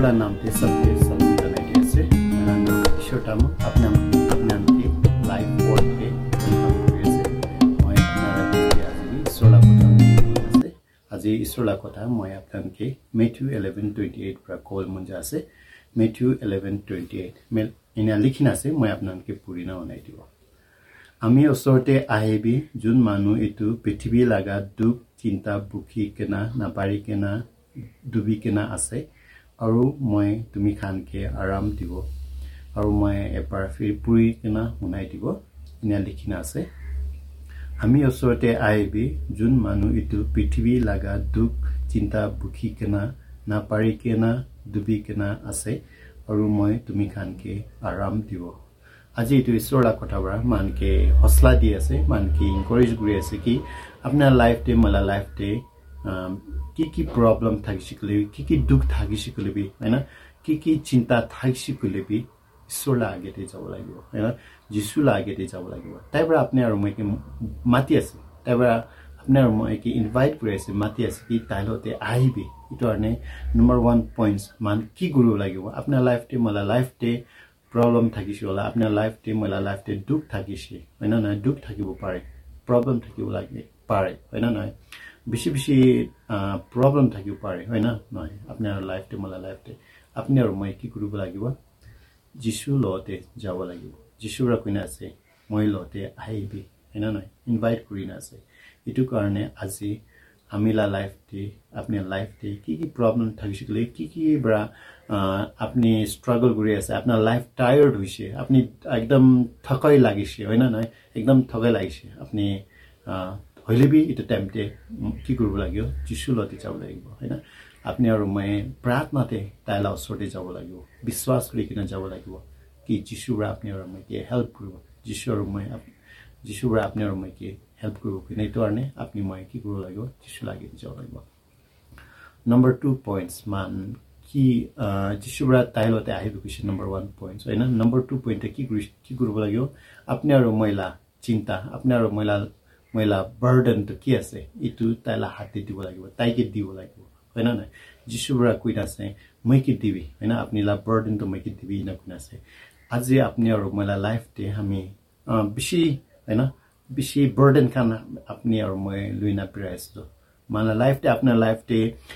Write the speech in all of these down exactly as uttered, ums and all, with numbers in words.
ईश्वरलाई नामले सबके सब बनाइदिए से मेरा नाम ईश्वर तामाङ अपना अपना के लाइफ वर्क के वेलकम गरिए से মই আপনারা আজি ईश्वरलाई কথা আছে আজি ईश्वरलाई কথা মই আপোনাকে মেথিউ eleven twenty-eight পৰা কল মঞ্জা আছে মেথিউ eleven twenty-eight মেল ইনা লিখিনা আছে মই আপোনাকে পুৰিনা বনাই দিব আমি ওচৰতে আহিবি যোন মানুহ এটো পৃথিৱী লাগা দুখ চিন্তা বুকি কেনা নাপাৰি কেনা ডুবি কেনা আছে আৰু মই তুমি খানকে আৰাম দিব আৰু মই এবাৰ ফিৰ পুৰি কেনা শুনাই দিব ইনা লিখিনা আছে আমি ওচৰতে আহিবি যোন মানুহ এটো পৃথিৱী লাগা দুখ চিন্তা বুকি কেনা নাপাৰি কেনা ডুবি কেনা আছে আৰু মই তুমি খানকে আৰাম দিব আজি এটো ईश्वरला কথাবৰা মানকে হসলা দি আছে মানকে এনকৰেজ কৰি আছে কি আপোনাৰ লাইফ তে মালা লাইফ তে কি কি প্ৰবলেম থাকিছিলে কি কি দুখ থাকিছিলে বি हैन কি কি চিন্তা থাকিছিলে বি ईश्वरला আগেতে যাব লাগিব हैन যিশুলা আগেতে যাব লাগিব তাইবৰা আপনি আৰু মইকে মাতি আছে তাইবৰা আপনি আৰু মইকে ইনভাইট কৰি আছে মাতি আছে কি তাইলতে আহিবি ইটো আনে নম্বৰ one পইণ্টস মান কি গুৰু লাগিব আপোনাৰ লাইফ তে মালা লাইফ তে प्रॉब्लम থাকিছে ওলা আপনার লাইফ তে মলা লাইফ তে দুখ থাকিছে হয়না না দুখ থাকিব পারে প্রবলেম থাকিব লাগে পারে হয়না না বেশি বেশি প্রবলেম থাকিব পারে হয়না নয় আপনার লাইফ তে মলা লাইফ তে আপনি আর মই কি কৰিব লাগিব যিশু লতে যাব লাগিব যিশুৰ কইনা আছে মই লতে আহিবি হয়না নয় ইনভাইট কৰিনা আছে এটো কাৰণে আজি আমিলা লাইফ তে আপনি লাইফ তে কি কি প্রবলেম থাকিছিল কি কি বড় আপনি স্ট্রাগল কৰি আছে আপনার লাইফ টায়ার্ড হইছে আপনি একদম থকাই লাগিছে হয়না নয় একদম থকাই লাগিছে আপনি হইলেবি এটা টাইমতে কি কৰিব লাগিব যিশু লতে যাব লাগিব হয়না আপনি আৰু মই প্ৰাৰ্থনাতে তাইলা ওচৰতে যাব লাগিব বিশ্বাস কৰি কিনা যাব লাগিব কি যিশুৰা আপনি আৰু মইকে হেল্প কৰিব যিশু আৰু মই যিশুৰা আপনি আৰু মইকে হেল্প কৰিব কিনে তো আনে আপনি মই কি কৰিব লাগিব যিশু লাগি যাব লাগিব নম্বৰ two পইণ্টস মান কি যিশুৰা তাইলতে আহিব কিছে নম্বৰ one পইণ্টস হয়না নম্বৰ two পইণ্ট কি কি কৰিব লাগিব আপনি আৰু মইলা চিন্তা আপনি আৰু মইলা মইলা বাৰ্ডেন তো কি আছে ইটো তাইলা হাতে দিব লাগিব তাইকে দিব লাগিব হয়না না যিশুৰা কই আছে মই কি দিবি হয়না আপনি লা বাৰ্ডেন তো মই কি দিবি না কোন আছে আজি আপনি আৰু মইলা লাইফ তে আমি বেশি হয়না বেশি বার্ডেন খান আপনি আর মই লুইনা প্রাইসটো মানে লাইফ তে আপনার লাইফ তে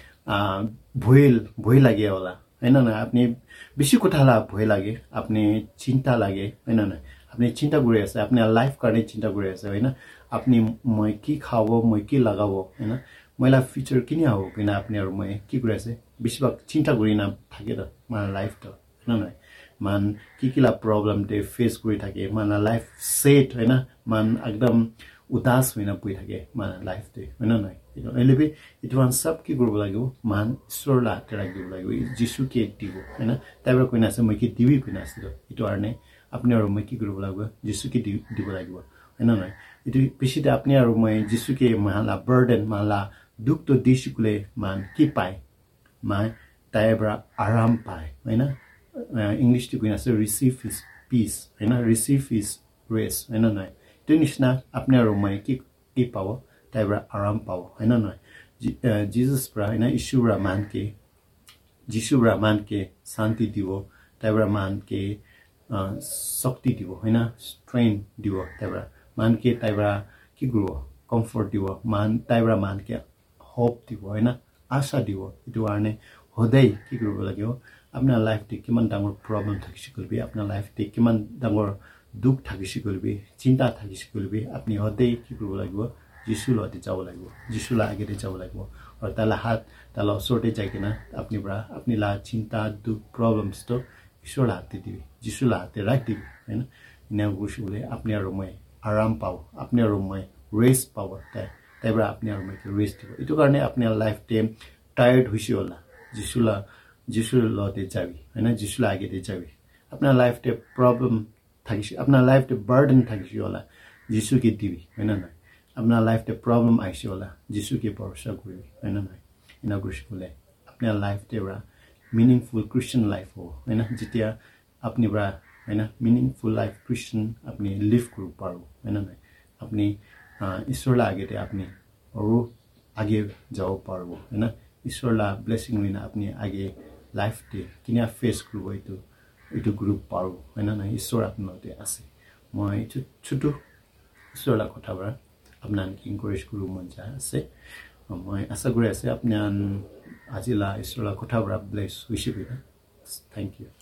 ভয় ভয় লাগে ওলা हैन না আপনি বেশি কথালা ভয় লাগে আপনি চিন্তা লাগে हैन না আপনি চিন্তা করে আছে আপনি লাইফ কারণে চিন্তা করে আছে हैन আপনি মই কি খাবো মই কি লাগাবো हैन মইলা ফিউচার কিনি হবো কিনা আপনি আর মই কি করে আছে বেশিরভাগ চিন্তা করি না থাকে তো মানে লাইফ তো हैन না মান কি কিলা প্রবলেম দে ফেস কৰি থাকে মানে লাইফ সেট हैन মান একদম উদাস হইনা পই থাকে মানে লাইফ তে हैन না ইটো এলিবি ইটো ওয়ান সব কি কৰিব লাগিব মান ईश्वरला তেৰাক দিব লাগিব যিশু কে দিব हैन তাইবা কইনা আছে মই কি দিবি কইনা আছে ইটো আরনে আপনি আৰু মই কি কৰিব লাগিব যিশু কে দিব লাগিব हैन না ইটো পিছিতে আপনি আৰু মই যিশু কে মালা বার্ডেন মালা দুখ তো দিশুলে মান কি পায় মান তাইবা আরাম পায় हैन English to kina se receive his peace है ना receive his grace है ना नहीं तो निश्ना अपने रोमाय की की पाओ ताइबरा आराम पाओ है ना नहीं Jesus प्रा है ना ईश्वरा मान के जिशुरा मान के शांति दिवो ताइबरा मान के शक्ति दिवो है ना strength दिवो ताइबरा मान के ताइबरा की गुरु comfort दिवो मान ताइबरा मान के hope दिवो है ना आशा दिवो इतो आने होदै की गुरु लाग्यो আপনার লাইফ তে কিমান ডাঙৰ প্ৰবলেম থাকিছে কলবি আপোনাৰ লাইফ তে কিমান ডাঙৰ দুখ থাকিছে কলবি চিন্তা থাকিছে কলবি আপনি হতেই কি কৰিব লাগিব যিশু লতে যাব লাগিব যিশু লাগেতে যাব লাগিব আৰু তালা হাত তালা ওচৰতে যাই কিনা আপনি বৰা আপনি লা চিন্তা দুখ প্ৰবলেমস তো ঈশ্বৰ হাতে দিবি যিশু হাতে ৰাখ দিবি हैन ইনা গুছুলে আপনি আৰু মই আৰাম পাও আপনি আৰু মই ৰেষ্ট পাও তাই তাইবৰা আপনি আৰু মই ৰেষ্ট দিব ইটো কাৰণে আপোনাৰ লাইফ তে টায়ার্ড হইছে ওলা যিশুলা যিশুৰ লতে যাবি हैन যিশু আগেতে যাবি আপনার লাইফ তে প্রবলেম থাকিছে আপনার লাইফ তে বার্ডেন থাকিছে ওলা যিশু কে দিবি हैन না আপনার লাইফ তে প্রবলেম আইছে ওলা যিশু কে ভরসা করবি हैन না ইনা গুছুলে আপনার লাইফ তে রা মিনিংফুল ক্রিশ্চিয়ান লাইফ हो हैन যেতিয়া আপনি রা हैन মিনিংফুল লাইফ ক্রিশ্চিয়ান আপনি লিভ করব পারো हैन না আপনি ঈশ্বরলা আগেতে আপনি আৰু আগে যাব পারবো हैन ঈশ্বরলা ব্লেসিং লইনা আপনি আগে লাইফ ডে কিনা ফেচ কৰিব এইটো এইটো গ্ৰুপ পাৰোঁ হয় না নাই ঈশ্বৰ আপোনাতে আছে মই ছোটো ঈশ্বৰ কথা বৰা আপোনাক ইনকাৰেজ কৰিব মন যায় আছে মই আশা কৰি আছে আপোনাক আজিলা ঈশ্বৰৰ কথা বৰা ব্লেছ হৈছে বিনা থ্যাংক ইউ